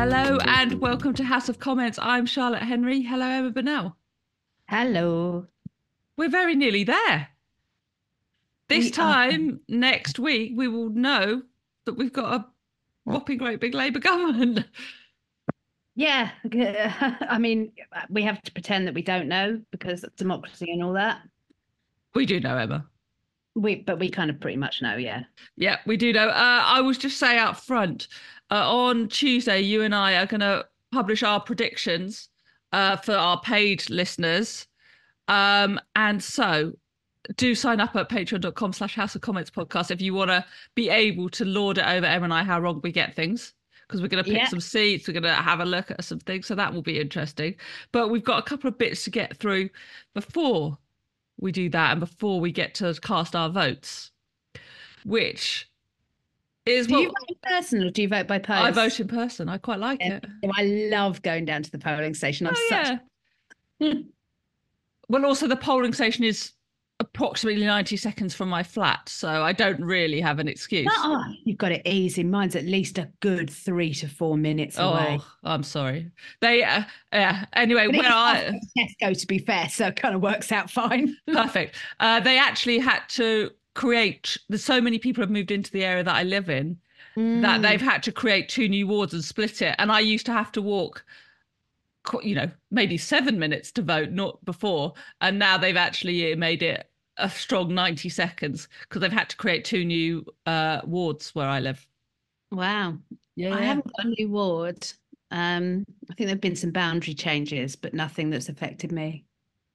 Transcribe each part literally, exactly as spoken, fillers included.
Hello and welcome to House of Comments. I'm Charlotte Henry. Hello, Emma Burnell. Hello. We're very nearly there. This We are. time next week, we will know that we've got a whopping great big Labour government. Yeah. I mean, we have to pretend that we don't know because of democracy and all that. We do know, Emma. We, but we kind of pretty much know, yeah. Yeah, we do know. Uh, I was just say up front, uh, on Tuesday, you and I are going to publish our predictions uh, for our paid listeners. Um, and so do sign up at patreon.com slash house of comments podcast if you want to be able to lord it over Em and I how wrong we get things, because we're going to pick Yeah. some seats, we're going to have a look at some things, so that will be interesting. But we've got a couple of bits to get through before we do that and before we get to cast our votes, which is Do you what vote in person or do you vote by I vote post? in person. I quite like Yeah. it. I love going down to the polling station. I'm Oh such. yeah. Well, also the polling station is approximately ninety seconds from my flat, so I don't really have an excuse. Oh, you've got it easy. Mine's at least a good three to four minutes away. Oh, I'm sorry. They, uh, yeah. Anyway, But it where is I Tesco, to be fair, so it kind of works out fine. perfect. Uh, they actually had to create. There's so many people have moved into the area that I live in that they've Mm. had to create two new wards and split it. And I used to have to walk, you know, maybe seven minutes to vote, not before. And now they've actually made it a strong ninety seconds because they've had to create two new uh, wards where I live. Wow. Yeah, I yeah. haven't got a new ward. Um, I think there've been some boundary changes, but nothing that's affected me.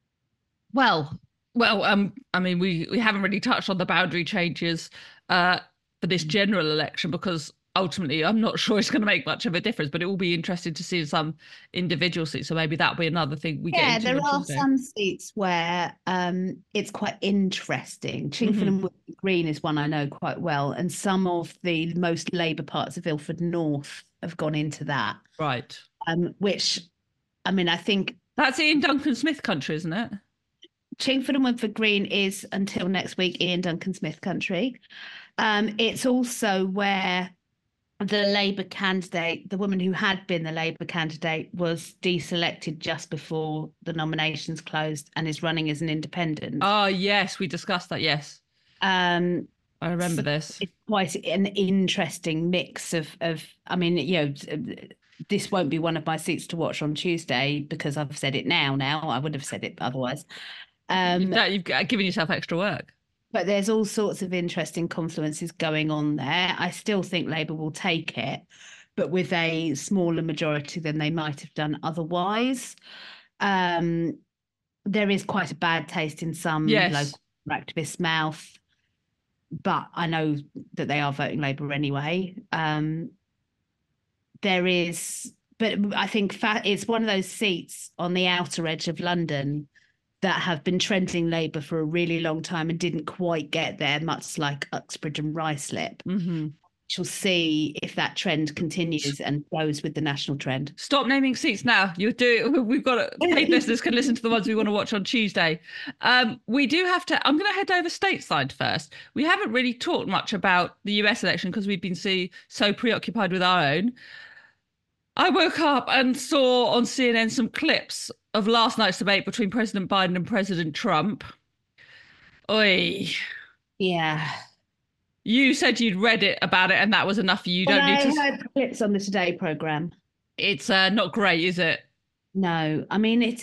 Well, well, um, I mean, we we haven't really touched on the boundary changes uh, for this general election because ultimately, I'm not sure it's going to make much of a difference. But it will be interesting to see some individual seats. So maybe that'll be another thing we get Yeah, into there on are Tuesday. some seats where um, it's quite interesting. Chingford Hmm. and Woodford Green is one I know quite well, and some of the most Labour parts of Ilford North have gone into that, Right. um, which, I mean, I think That's Ian Duncan Smith country, isn't it? Chingford and Woodford Green is until next week Ian Duncan Smith country. Um, it's also where the Labour candidate, the woman who had been the Labour candidate, was deselected just before the nominations closed and is running as an independent. Oh, yes, we discussed that. Yes, Um, I remember so this. it's quite an interesting mix of of. I mean, you know, this won't be one of my seats to watch on Tuesday because I've said it now. Now I would have said it otherwise. You've Um, done, you've given yourself extra work. but there's all sorts of interesting confluences going on there. I still think Labour will take it, but with a smaller majority than they might have done otherwise. Um, there is quite a bad taste in some Yes. local activists' mouth, but I know that they are voting Labour anyway. Um, there is, but I think fa- it's one of those seats on the outer edge of London that have been trending Labour for a really long time and didn't quite get there, much like Uxbridge and Ruislip. Hmm. She'll see if that trend continues and goes with the national trend. Stop naming seats now. You do. We've got paid listeners can listen to the ones we want to watch on Tuesday. Um, we do have to. I'm going to head over stateside first. We haven't really talked much about the U S election because we've been see, so preoccupied with our own. I woke up and saw on C N N some clips of last night's debate between President Biden and President Trump. Oi. Yeah. You said you'd read it about it and that was enough for you. You Well, don't need I to. heard clips on the Today programme. It's uh, not great, is it? No, I mean it's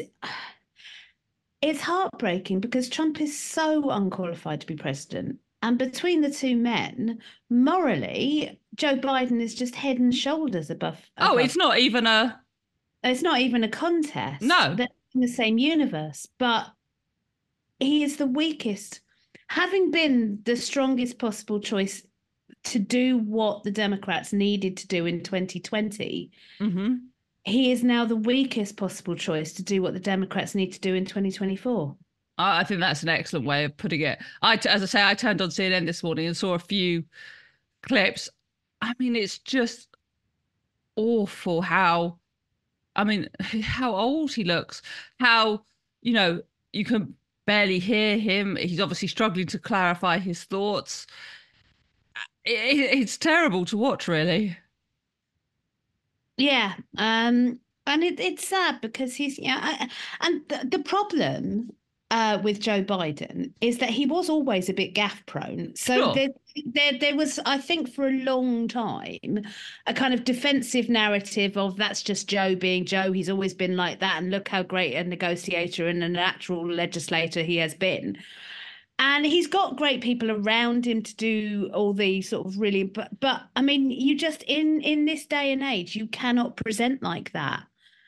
it's heartbreaking because Trump is so unqualified to be president. And between the two men, morally, Joe Biden is just head and shoulders above Oh, it's above. not even a. It's not even a contest. No. They're in the same universe, but he is the weakest. Having been the strongest possible choice to do what the Democrats needed to do in twenty twenty, Hmm. he is now the weakest possible choice to do what the Democrats need to do in twenty twenty-four. I think that's an excellent way of putting it. I, as I say, I turned on C N N this morning and saw a few clips. I mean, it's just awful how, I mean, how old he looks. How, you know, you can barely hear him. He's obviously struggling to clarify his thoughts. It, it's terrible to watch, really. Yeah. Um, and it, it's sad because he's yeah, I, and the, the problem uh with Joe Biden is that he was always a bit gaff prone. So Sure. there there there was, I think, for a long time, a kind of defensive narrative of that's just Joe being Joe. He's always been like that, and look how great a negotiator and a natural legislator he has been. And he's got great people around him to do all the sort of really, but but I mean, you just in in this day and age, you cannot present like that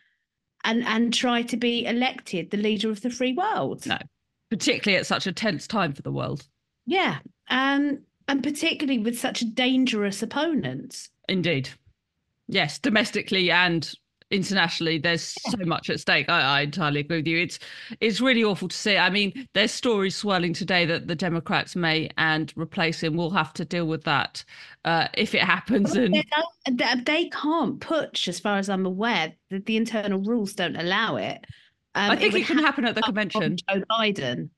and and try to be elected the leader of the free world. No, particularly at such a tense time for the world. Yeah, um, and particularly with such a dangerous opponent. Indeed. Yes, domestically and internationally, there's so much at stake. I, I entirely agree with you. It's it's really awful to see. I mean, there's stories swirling today that the Democrats may and replace him. We'll have to deal with that uh, if it happens. And They, they can't putsch, as far as I'm aware. The, the internal rules don't allow it. Um, I think it, it can happen at the convention. Joe Biden.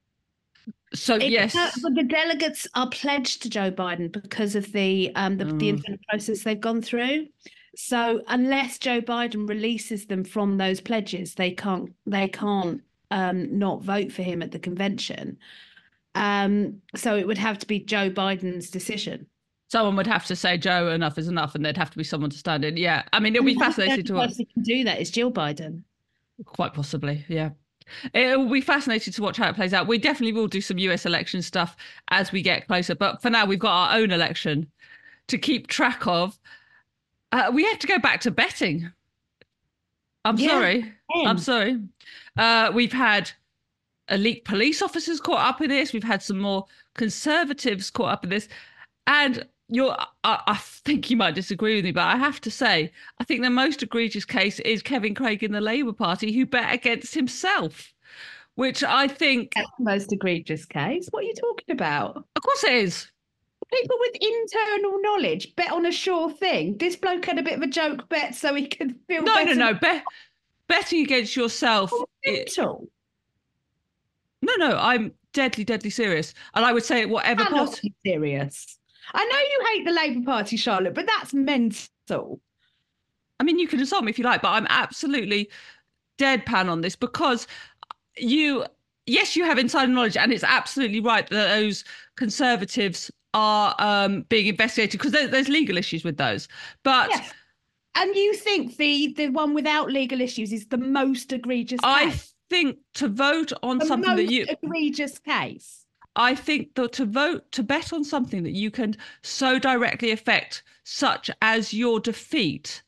So It, yes, but the delegates are pledged to Joe Biden because of the um the, Mm. the internal process they've gone through. So unless Joe Biden releases them from those pledges, they can't they can't um not vote for him at the convention. Um, so it would have to be Joe Biden's decision. someone would have to say, Joe, enough is enough, and there'd have to be someone to stand in. Yeah, I mean, it'll And be the fascinating to only watch. person who can do that is Jill Biden. Quite possibly, yeah. It will be fascinating to watch how it plays out. We definitely will do some U S election stuff as we get closer. But for now, we've got our own election to keep track of. Uh, we have to go back to betting. I'm Yeah, sorry. I'm him. sorry. Uh, we've had elite police officers caught up in this. We've had some more conservatives caught up in this. And you're, I, I think you might disagree with me, but I have to say, I think the most egregious case is Kevin Craig in the Labour Party, who bet against himself, which I think, That's the most egregious case. What are you talking about? of course, it is. People with internal knowledge bet on a sure thing. This bloke had a bit of a joke bet so he could feel No, better. no, no. Be- betting against yourself. It, Mental. no, no. I'm deadly, deadly serious, and I would say whatever I'm not party. serious. I know you hate the Labour Party, Charlotte, but that's mental. I mean, you can insult me if you like, but I'm absolutely deadpan on this because you, yes, you have insider knowledge, and it's absolutely right that those conservatives are um, being investigated because there, there's legal issues with those. But Yes. And you think the the one without legal issues is the most egregious I case? think to vote on The something that most you, egregious case. I think that to vote, to bet on something that you can so directly affect, such as your defeat,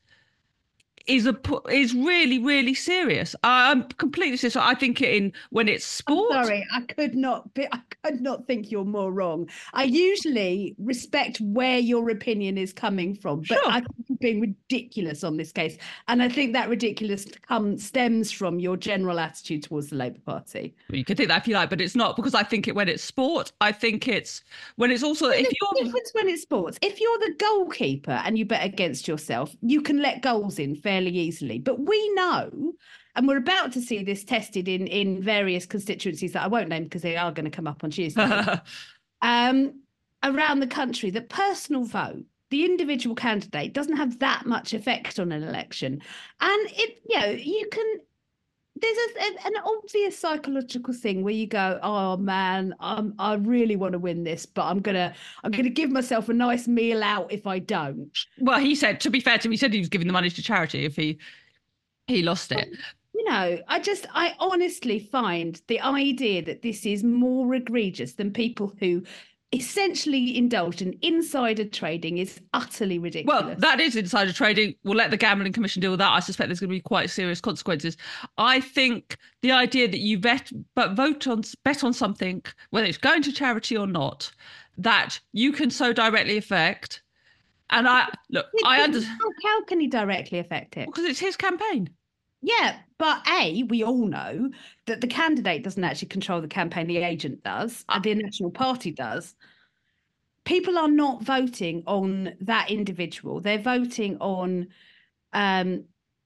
is a is really really serious. I'm completely serious. I think it in when it's I'm sport. sorry, I could not be, I could not think you're more wrong. I usually respect where your opinion is coming from, but Sure. I think you're being ridiculous on this case. And I think that ridiculous come, stems from your general attitude towards the Labour Party. You can think that if you like, but it's not because I think it when it's sport. I think it's when it's also if There's a you're difference when it's sports. If you're the goalkeeper and you bet against yourself, you can let goals in fairly easily. But we know, and we're about to see this tested in in various constituencies that I won't name because they are going to come up on Tuesday, um, around the country, that personal vote, the individual candidate, doesn't have that much effect on an election. And it, you know, you can. There's a, an obvious psychological thing where you go, oh man, I'm, I really want to win this, but I'm gonna I'm gonna give myself a nice meal out if I don't. well, he said to be fair to him, he said he was giving the money to charity if he he lost it. You know, I just I honestly find the idea that this is more egregious than people who essentially indulged in insider trading is utterly ridiculous. Well, that is insider trading. We'll let the Gambling Commission deal with that. I suspect there's going to be quite serious consequences. I think the idea that you bet, but vote on, bet on something, whether it's going to charity or not, that you can so directly affect. And I look, I understand how, how can he directly affect it? because it's his campaign. Yeah, but A, we all know that the candidate doesn't actually control the campaign, the agent does, and the national party does. People are not voting on that individual. They're voting on um,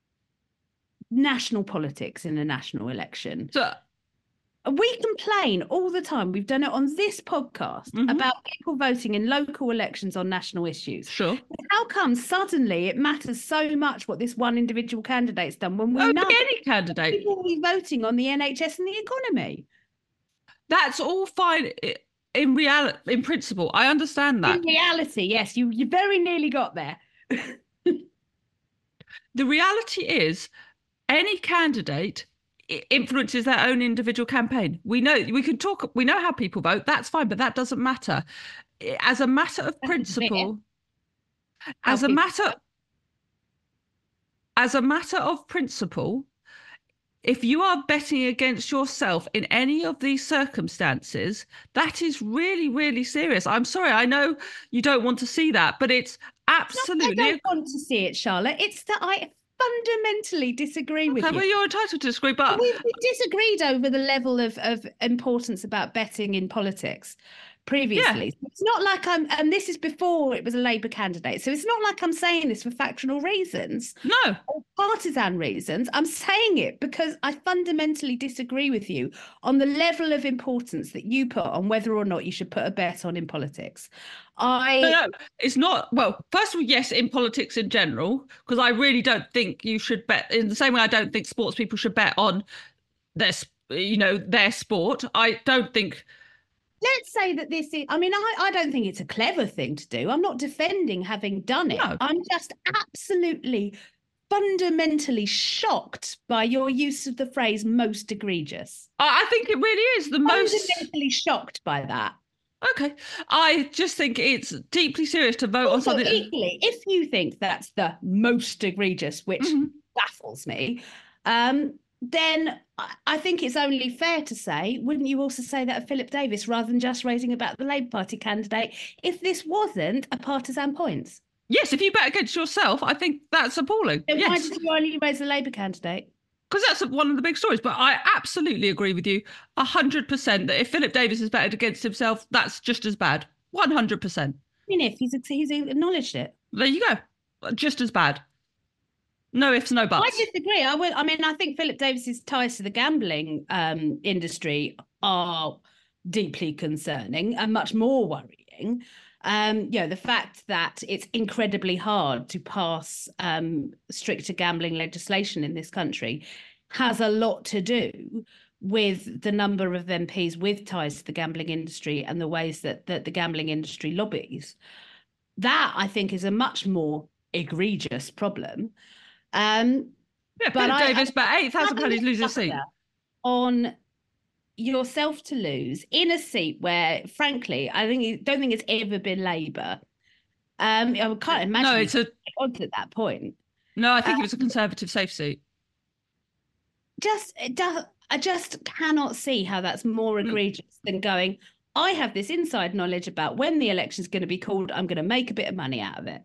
national politics in a national election. So we complain all the time. We've done it on this podcast Mhm. about people voting in local elections on national issues. sure, how come suddenly it matters so much what this one individual candidate's done when we Oh, know any candidate. people will be voting on the N H S and the economy? That's all fine in reality, in principle. I understand that. In reality, yes, you you very nearly got there. The reality is, any candidate influences their own individual campaign. We know we can talk. We know how people vote. That's fine, but that doesn't matter. As a matter of principle, as a matter, as a matter of principle, if you are betting against yourself in any of these circumstances, that is really, really serious. I'm sorry, I know you don't want to see that, but it's absolutely. No, I don't want to see it, Charlotte. It's that I fundamentally disagree with okay, you. Well, you're entitled to disagree, but we, we disagreed over the level of, of importance about betting in politics previously. Yeah. It's not like I'm, and this is before it was a Labour candidate, so it's not like I'm saying this for factional reasons. No. Or partisan reasons. I'm saying it because I fundamentally disagree with you on the level of importance that you put on whether or not you should put a bet on in politics. I no, no, it's not. Well, first of all, yes, in politics in general, because I really don't think you should bet in the same way I don't think sports people should bet on their, you know, their sport. I don't think. Let's say that this is, I mean, I, I don't think it's a clever thing to do. I'm not defending having done it. No. I'm just absolutely fundamentally shocked by your use of the phrase most egregious. I think it really is the most. Fundamentally shocked by that. Okay. I just think it's deeply serious to vote also, on something. Equally, if you think that's the most egregious, which mm-hmm. baffles me, um, then I think it's only fair to say, wouldn't you also say that of Philip Davis rather than just raising about the Labour Party candidate if this wasn't a partisan point? Yes, if you bet against yourself, I think that's appalling. Then yes. Why did you only raise the Labour candidate? Because that's one of the big stories. But I absolutely agree with you one hundred percent that if Philip Davis has betted against himself, that's just as bad. one hundred percent. I mean, if he's, he's acknowledged it. There you go. Just as bad. No ifs, no buts. I disagree. I would. I mean, I think Philip Davis's ties to the gambling um, industry are deeply concerning and much more worrying. Um, you know, the fact that it's incredibly hard to pass um, stricter gambling legislation in this country has a lot to do with the number of M Ps with ties to the gambling industry and the ways that, that the gambling industry lobbies. That, I think, is a much more egregious problem. Um, yeah, but Philip Davis, but eight thousand pounds, he's losing a seat. On yourself to lose in a seat where, frankly, I think don't think it's ever been Labour. Um, I can't imagine. No, it's a odds at that point. No, I think um, it was a um, Conservative safe seat. Just, it does. I just cannot see how that's more egregious mm. than going, I have this inside knowledge about when the election's going to be called. I'm going to make a bit of money out of it.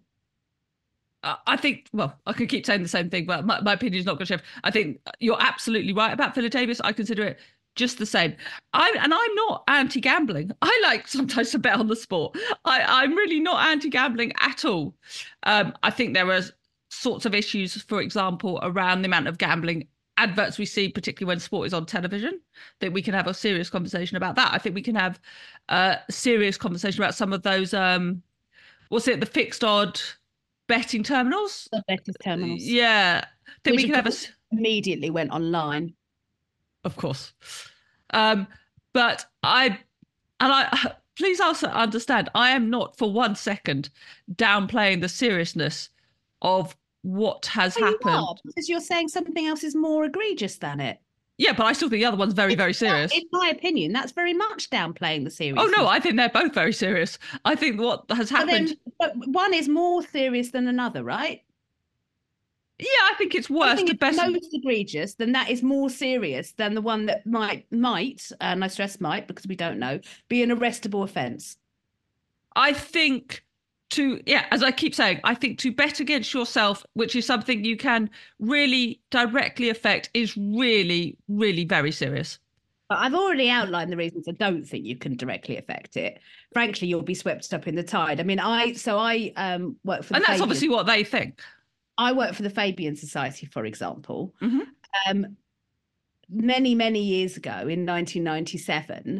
I think, well, I can keep saying the same thing, but my, my opinion is not going to shift. I think you're absolutely right about Philip Davis. I consider it just the same. I and I'm not anti-gambling. I like sometimes to bet on the sport. I, I'm really not anti-gambling at all. Um, I think there are sorts of issues, for example, around the amount of gambling adverts we see, particularly when sport is on television, that we can have a serious conversation about that. I think we can have a serious conversation about some of those, um, what's it, the fixed odd betting terminals? The betting terminals. Yeah. I think Which we can have a... immediately went online. Of course. Um, but I, and I, please also understand, I am not for one second downplaying the seriousness of what has well, happened. You are, because you're saying something else is more egregious than it. Yeah, but I still think the other one's very, very serious. In my opinion, that's very much downplaying the seriousness. Oh, no, I think they're both very serious. I think what has happened... But, then, but one is more serious than another, right? Yeah, I think it's worse. Something the best most egregious, then that is more serious than the one that might, might, and I stress might because we don't know, be an arrestable offence. I think... To, yeah, as I keep saying, I think to bet against yourself, which is something you can really directly affect, is really, really very serious. I've already outlined the reasons I don't think you can directly affect it. Frankly, you'll be swept up in the tide. I mean, I so I um, work for the and that's Fabian. Obviously what they think. I work for the Fabian Society, for example. Mm-hmm. Um, many, many years ago, in nineteen ninety-seven,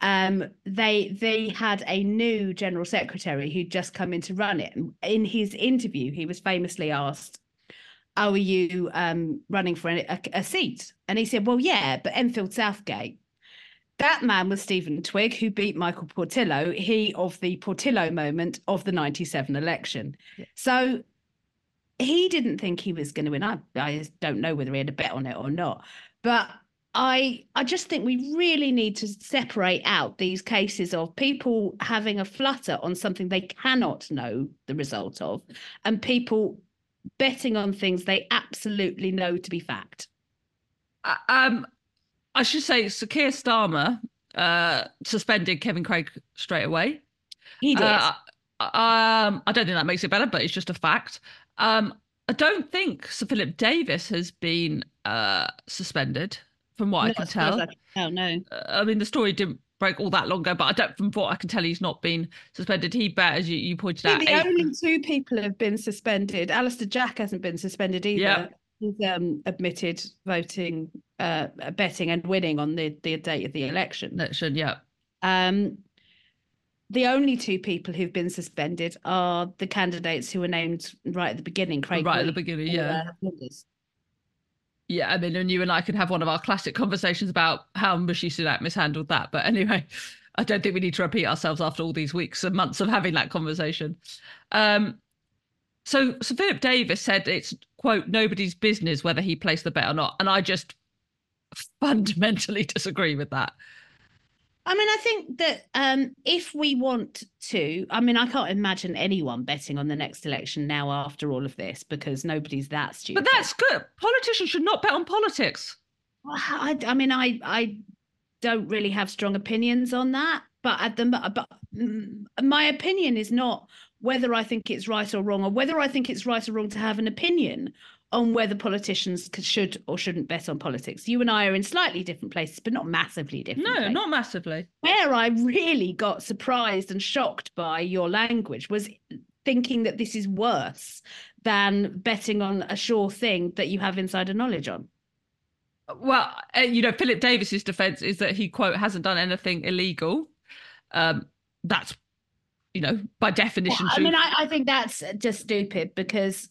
Um, they they had a new general secretary who'd just come in to run it. In his interview, he was famously asked, "Oh, are you um, running for a, a seat?" And he said, "Well, yeah, but Enfield Southgate." That man was Stephen Twigg, who beat Michael Portillo, he of the Portillo moment of the ninety-seven election. Yeah. So he didn't think he was going to win. I, I don't know whether he had a bet on it or not. But I I just think we really need to separate out these cases of people having a flutter on something they cannot know the result of, and people betting on things they absolutely know to be fact. Uh, um, I should say Sir Keir Starmer uh, suspended Kevin Craig straight away. He did. Uh, um, I don't think that makes it better, but it's just a fact. Um, I don't think Sir Philip Davis has been uh, suspended, from what Not I can as far as tell. I can tell, no. Uh, I mean, the story didn't break all that long ago, but I don't, from what I can tell, he's not been suspended. He bet, as you, you pointed I out, think the eight. only two people have been suspended. Alistair Jack hasn't been suspended either. Yep. He's um, admitted voting, uh, betting and winning on the, the date of the election. Election, yeah. Um, the only two people who've been suspended are the candidates who were named right at the beginning. Craig right Williams, at the beginning, yeah. Uh, yeah, I mean, and you and I could have one of our classic conversations about how Rishi Sunak mishandled that. But anyway, I don't think we need to repeat ourselves after all these weeks and months of having that conversation. Um, so, so Philip Davis said it's, quote, nobody's business whether he placed the bet or not. And I just fundamentally disagree with that. I mean, I think that um, if we want to, I mean, I can't imagine anyone betting on the next election now after all of this, because nobody's that stupid. But that's good. Politicians should not bet on politics. I, I mean, I, I don't really have strong opinions on that, but at the, but my opinion is not whether I think it's right or wrong, or whether I think it's right or wrong to have an opinion on whether politicians should or shouldn't bet on politics. You and I are in slightly different places, but not massively different. No, places. not massively. Where I really got surprised and shocked by your language was thinking that this is worse than betting on a sure thing that you have insider knowledge on. Well, uh, you know, Philip Davis's defense is that he, quote, hasn't done anything illegal. Um, that's, you know, by definition well, true. I mean, I, I think that's just stupid, because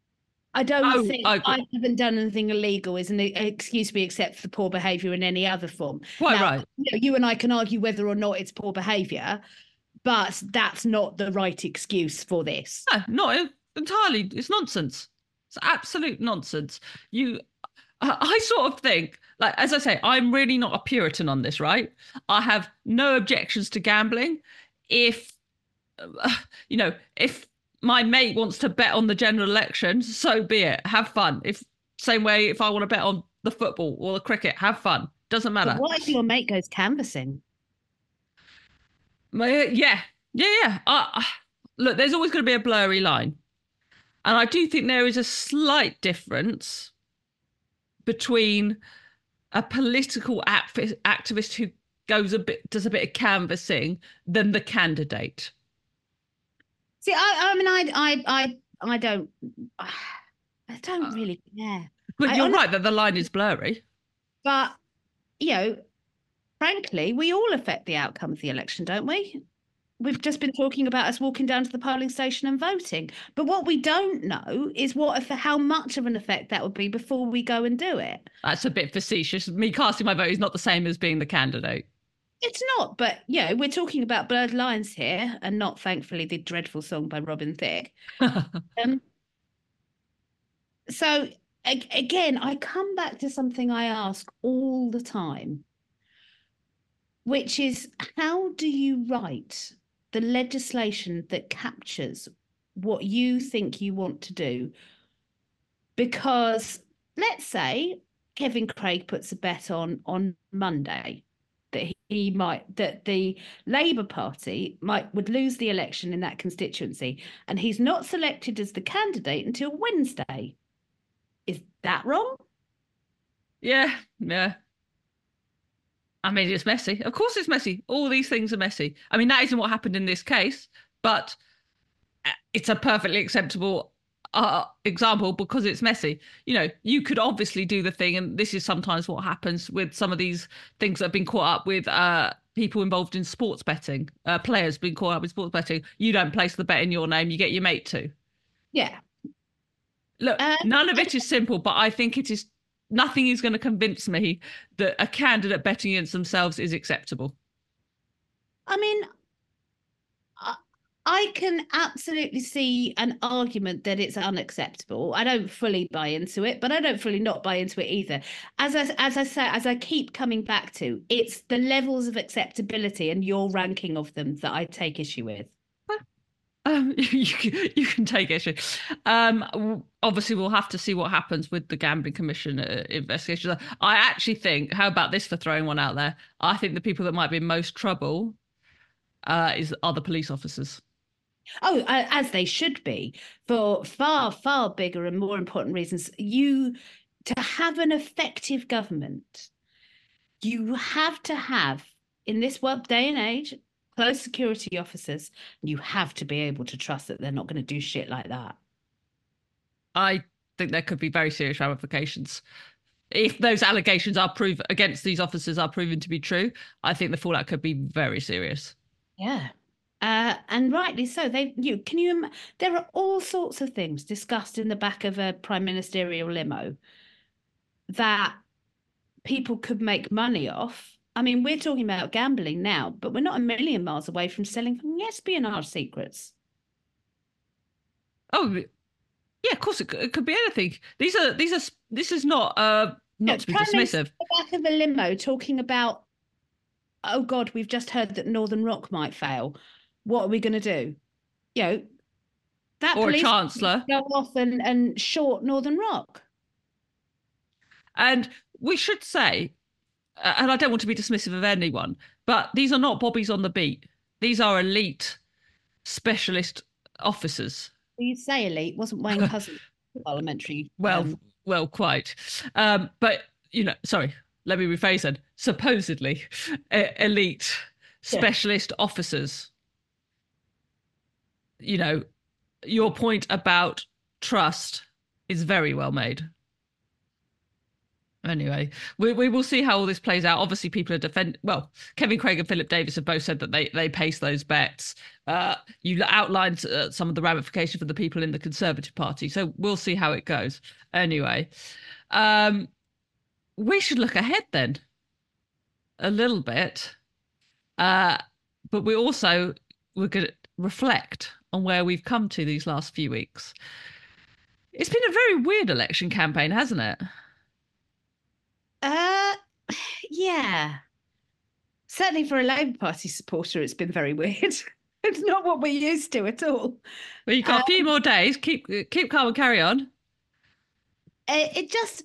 I don't oh, think I, I haven't done anything illegal is an excuse me except for poor behaviour in any other form. Quite now, right. You know, you and I can argue whether or not it's poor behaviour, but that's not the right excuse for this. No, not entirely. It's nonsense. It's absolute nonsense. You, I sort of think, like, as I say, I'm really not a Puritan on this, right? I have no objections to gambling. If, uh, you know, if my mate wants to bet on the general election, so be it. Have fun. If same way, if I want to bet on the football or the cricket, have fun. Doesn't matter. But what if your mate goes canvassing? My, yeah, yeah, yeah. Uh, look, there's always going to be a blurry line, and I do think there is a slight difference between a political activist who goes a bit, does a bit of canvassing, than the candidate. See, I, I mean, I, I, I, I don't, I don't really care. But you're I, right that the line is blurry. But, you know, frankly, we all affect the outcome of the election, don't we? We've just been talking about us walking down to the polling station and voting. But what we don't know is what, if, how much of an effect that would be before we go and do it. That's a bit facetious. Me casting my vote is not the same as being the candidate. It's not, but, you know, we're talking about blurred lines here, and not, thankfully, the dreadful song by Robin Thicke. um, so, ag- again, I come back to something I ask all the time, which is, how do you write the legislation that captures what you think you want to do? Because, let's say, Kevin Craig puts a bet on on Monday that he might, that the Labour Party might would lose the election in that constituency, and he's not selected as the candidate until Wednesday. Is that wrong? Yeah, yeah. I mean, it's messy. Of course it's messy. All these things are messy. I mean, that isn't what happened in this case, but it's a perfectly acceptable uh, example because it's messy. You know, you could obviously do the thing, and this is sometimes what happens with some of these things that have been caught up with uh, people involved in sports betting, uh, players being caught up in sports betting. You don't place the bet in your name, you get your mate to. Yeah. Look, Uh, none of it is simple, but I think it is nothing is going to convince me that a candidate betting against themselves is acceptable. I mean, I, I can absolutely see an argument that it's unacceptable. I don't fully buy into it, but I don't fully not buy into it either. As I, as I say, as I keep coming back to, it's the levels of acceptability and your ranking of them that I take issue with. Um, you, can, you can take issue. Um, obviously, we'll have to see what happens with the Gambling Commission uh, investigation. I actually think, how about this for throwing one out there? I think the people that might be in most trouble uh, is other police officers. Oh, uh, as they should be, for far, far bigger and more important reasons. You, to have an effective government, you have to have, in this world day and age, close security officers. You have to be able to trust that they're not going to do shit like that. I think there could be very serious ramifications. If those allegations are proved against these officers are proven to be true, I think the fallout could be very serious. Yeah. Uh, and rightly so. They, you can you. There are all sorts of things discussed in the back of a prime ministerial limo that people could make money off. I mean, we're talking about gambling now, but we're not a million miles away from selling espionage secrets. Oh, yeah, of course it could, it could be anything. These are these are this is not uh not Yeah, to be Prime Minister dismissive. at the back of a limo talking about, oh God, we've just heard that Northern Rock might fail. What are we going to do? You know, that Or a police chancellor. go off and, and short Northern Rock. And we should say, uh, and I don't want to be dismissive of anyone, but these are not bobbies on the beat. These are elite specialist officers. You say elite, wasn't Wayne Couzens parliamentary? Well, um, well, quite. Um, but you know, sorry, let me rephrase that. Supposedly uh, elite Yeah. specialist officers. You know, your point about trust is very well made. Anyway, we we will see how all this plays out. Obviously, people are defend. Well, Kevin Craig and Philip Davis have both said that they they pace those bets. Uh, you outlined uh, some of the ramifications for the people in the Conservative Party, so we'll see how it goes. Anyway, um, we should look ahead then a little bit, uh, but we also we're going to reflect on where we've come to these last few weeks. It's been a very weird election campaign, hasn't it? Uh, yeah. Certainly for a Labour Party supporter, it's been very weird. It's not what we're used to at all. Well, you've got um, a few more days. Keep keep calm and carry on. It, it just,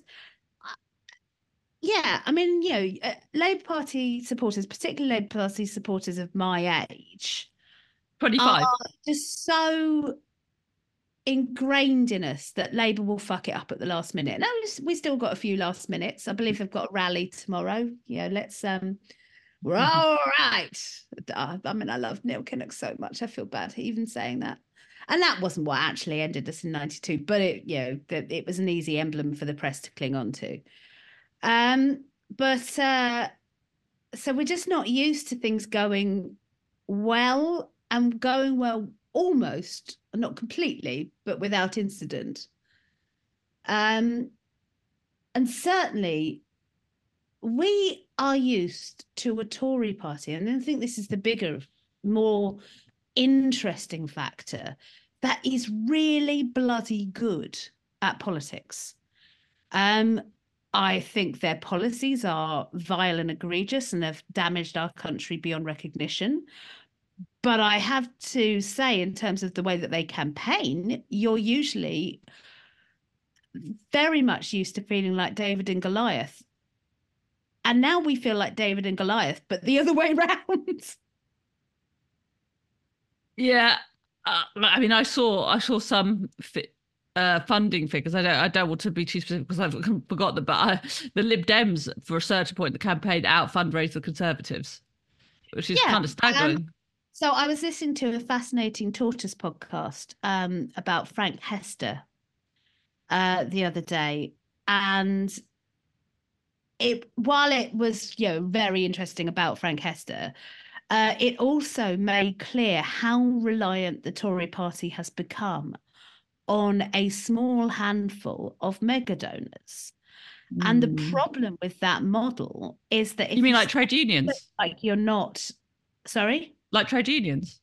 yeah. I mean, you know, uh, Labour Party supporters, particularly Labour Party supporters of my age, twenty-five, are just so ingrained in us that Labour will fuck it up at the last minute. Now we still got a few last minutes. I believe they've got a rally tomorrow. Yeah, let's um we're all right. I mean, I love Neil Kinnock so much. I feel bad even saying that. And that wasn't what actually ended us in ninety-two, but it, you know, that it was an easy emblem for the press to cling on to. Um, but uh so we're just not used to things going well and going well almost, not completely, but without incident. Um, and certainly we are used to a Tory party, and I think this is the bigger, more interesting factor, that is really bloody good at politics. Um, I think their policies are vile and egregious and have damaged our country beyond recognition. But I have to say, in terms of the way that they campaign, you're usually very much used to feeling like David and Goliath. And now we feel like David and Goliath, but the other way around. Yeah, uh, I mean, I saw I saw some fi- uh, funding figures. I don't I don't want to be too specific because I've forgotten them, but I, the Lib Dems, for a certain point in the campaign, out fundraised the Conservatives, which is yeah, kind of staggering. Um, so I was listening to a fascinating Tortoise podcast um, about Frank Hester uh, the other day, and it while it was, you know, very interesting about Frank Hester, uh, it also made clear how reliant the Tory party has become on a small handful of mega donors. And the Mm. problem with that model is that You if mean you like start trade to look unions? like you're not, sorry? Like trade unions?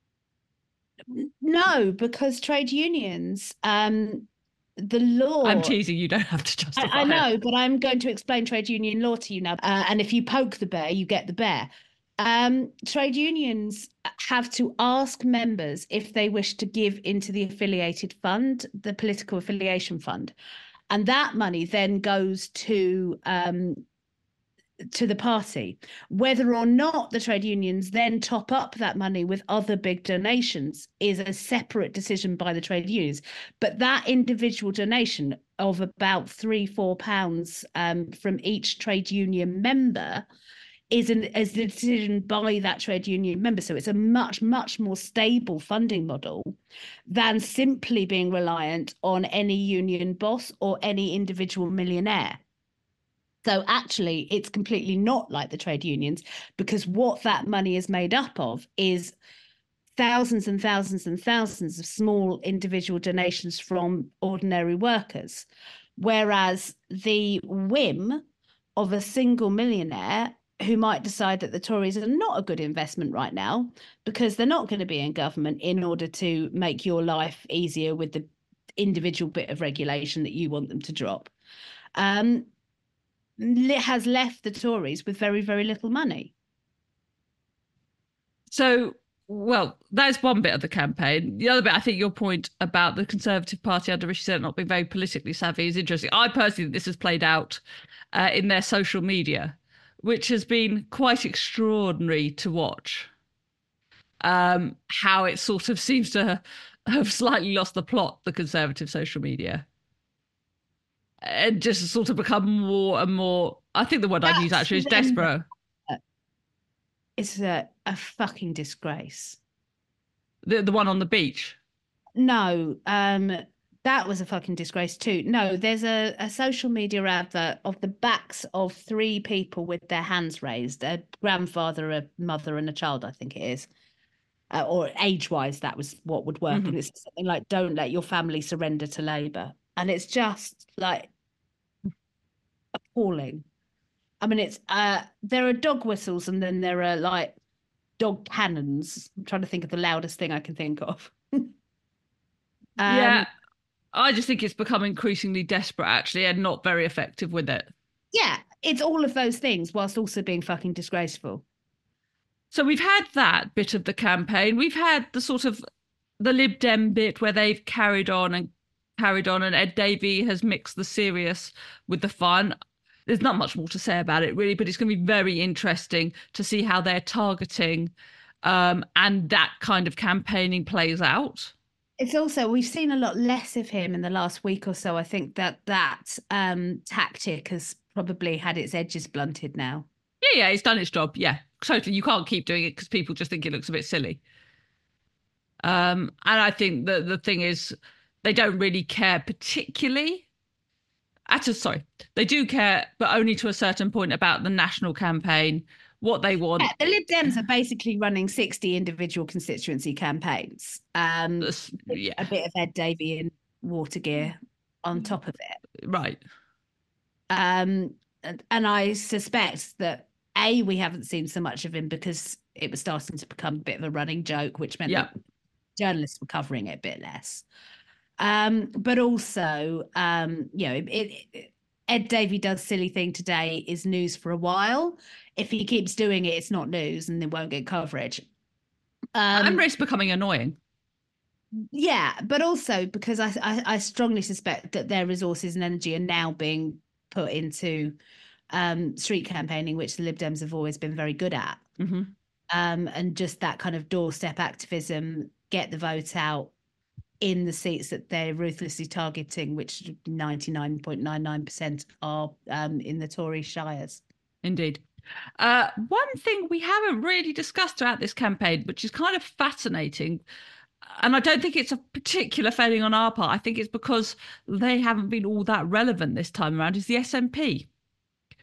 No, because trade unions, um, the I'm law, teasing. You don't have to I, I justify it. know, but I'm going to explain trade union law to you now. Uh, and if you poke the bear, you get the bear. Um, trade unions have to ask members if they wish to give into the affiliated fund, the political affiliation fund. And that money then goes to um, to the party. Whether or not the trade unions then top up that money with other big donations is a separate decision by the trade unions. But that individual donation of about three, four pounds um, from each trade union member is an is a decision by that trade union member. So it's a much, much more stable funding model than simply being reliant on any union boss or any individual millionaire. So actually, it's completely not like the trade unions, because what that money is made up of is thousands and thousands and thousands of small individual donations from ordinary workers. Whereas the whim of a single millionaire who might decide that the Tories are not a good investment right now because they're not going to be in government in order to make your life easier with the individual bit of regulation that you want them to drop. Um, has left the Tories with very, very little money. So, well, that's one bit of the campaign. The other bit, I think your point about the Conservative Party under Rishi Sunak not being very politically savvy is interesting. I personally think this has played out uh, in their social media, which has been quite extraordinary to watch. Um, how it sort of seems to have slightly lost the plot, the Conservative social media, and just sort of become more and more. I think the word I'd use That's actually is then desperate. It's a, a fucking disgrace. The the one on the beach. No, um, that was a fucking disgrace too. No, there's a, a social media advert of the backs of three people with their hands raised, a grandfather, a mother, and a child, I think it is. Uh, or age-wise, that was what would work. Mm-hmm. And it's something like, don't let your family surrender to Labour. And it's just like appalling. I mean, it's uh there are dog whistles and then there are like dog cannons. I'm trying to think of the loudest thing I can think of. um Yeah, I just think it's become increasingly desperate, actually, and not very effective with it. yeah, it's all of those things whilst also being fucking disgraceful. So we've had that bit of the campaign. We've had the sort of the Lib Dem bit where they've carried on and carried on, and Ed Davey has mixed the serious with the fun. There's not much more to say about it, really, but it's going to be very interesting to see how they're targeting um, and that kind of campaigning plays out. It's also, we've seen a lot less of him in the last week or so. I think that that um tactic has probably had its edges blunted now. Yeah, yeah, it's done its job. Yeah, totally. You can't keep doing it because people just think it looks a bit silly. Um, and I think that the thing is, they don't really care particularly. Actually, sorry, they do care, but only to a certain point about the national campaign, what they want. Yeah, the Lib Dems are basically running sixty individual constituency campaigns. Um, Yeah, a bit of Ed Davey in water gear on top of it. right. Um, and, and I suspect that A, we haven't seen so much of him because it was starting to become a bit of a running joke, which meant Yeah, that journalists were covering it a bit less. Um, but also, um, you know, it, it, Ed Davey does silly thing today is news for a while. If he keeps doing it, it's not news and they won't get coverage. and Um, risk becoming annoying. yeah, but also because I, I, I strongly suspect that their resources and energy are now being put into um, street campaigning, which the Lib Dems have always been very good at. Mm-hmm. Um, and just that kind of doorstep activism, get the vote out in the seats that they're ruthlessly targeting, which ninety-nine point nine nine percent are um, in the Tory shires. Indeed. Uh, one thing we haven't really discussed throughout this campaign, which is kind of fascinating, and I don't think it's a particular failing on our part, I think it's because they haven't been all that relevant this time around, is the S N P.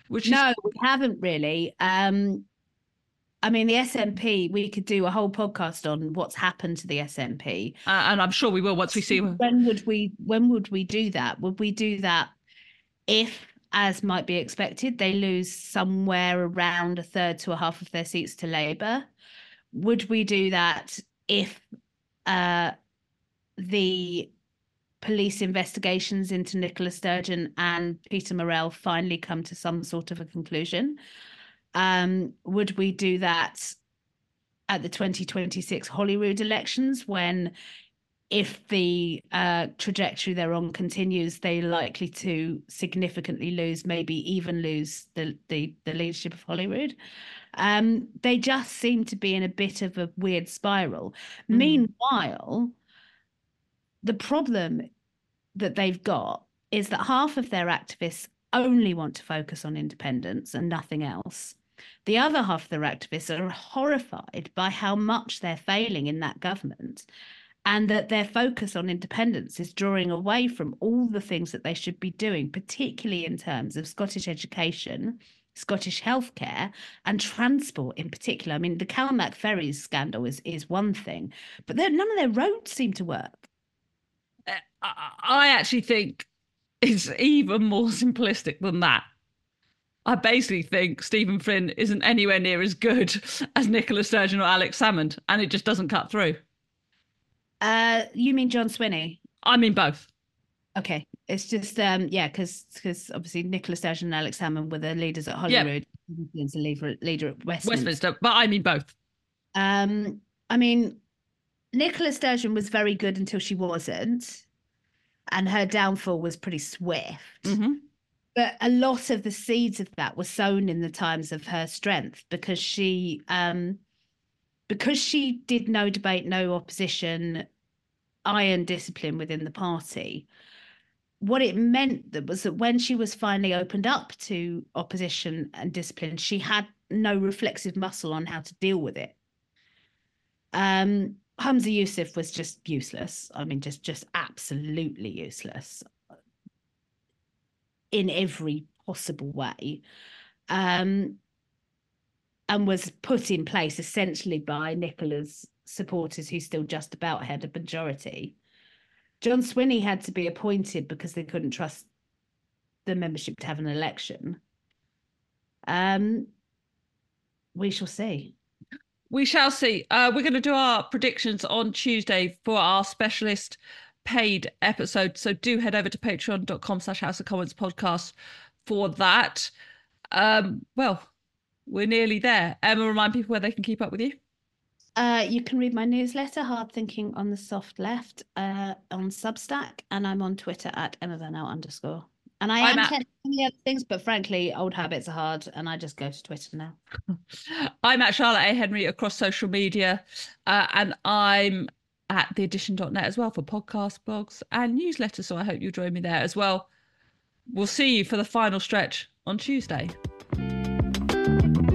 which is No, we haven't really. Um, I mean, the S N P, we could do a whole podcast on what's happened to the S N P. uh, and I'm sure we will once we see. When would we when would we do that? Would we do that if, as might be expected, they lose somewhere around a third to a half of their seats to Labour? Would we do that if uh, the police investigations into Nicola Sturgeon and Peter Morrell finally come to some sort of a conclusion? Um, would we do that at the twenty twenty-six Holyrood elections when, if the uh, trajectory they're on continues, they're likely to significantly lose, maybe even lose the the, the leadership of Holyrood? Um, they just seem to be in a bit of a weird spiral. Mm. Meanwhile, the problem that they've got is that half of their activists only want to focus on independence and nothing else. The other half of their activists are horrified by how much they're failing in that government, and that their focus on independence is drawing away from all the things that they should be doing, particularly in terms of Scottish education, Scottish healthcare, and transport in particular. I mean, the Calmac ferries scandal is, is one thing, but none of their roads seem to work. I actually think it's even more simplistic than that. I basically think Stephen Flynn isn't anywhere near as good as Nicola Sturgeon or Alex Salmond, and it just doesn't cut through. Uh, you mean John Swinney? I mean both. Okay, it's just um, yeah, because because obviously Nicola Sturgeon and Alex Salmond were the leaders at Holyrood. Yep. Flyn's the leader, leader at Westminster. Westminster, but I mean both. Um, I mean, Nicola Sturgeon was very good until she wasn't, and her downfall was pretty swift. Mm-hmm. But a lot of the seeds of that were sown in the times of her strength, because she um, because she did no debate, no opposition, iron discipline within the party. What it meant that was that when she was finally opened up to opposition and discipline, she had no reflexive muscle on how to deal with it. Um, Humza Yousaf was just useless. I mean, just just absolutely useless in every possible way, um, and was put in place essentially by Nicola's supporters, who still just about had a majority. John Swinney had to be appointed because they couldn't trust the membership to have an election. Um, we shall see. We shall see. Uh, we're going to do our predictions on Tuesday for our specialist paid episode. So do head over to patreon.com slash House of Commons podcast for that. Um, well, we're nearly there. Emma, remind people where they can keep up with you. Uh, you can read my newsletter, Hard Thinking on the Soft Left, uh, on Substack, and I'm on Twitter at Emma Vernell underscore. And I am at the other things, but frankly, old habits are hard, and I just go to Twitter now. I'm at Charlotte A. Henry across social media, uh, and I'm at the edition dot net as well for podcasts, blogs, and newsletters. So I hope you'll join me there as well. We'll see you for the final stretch on Tuesday.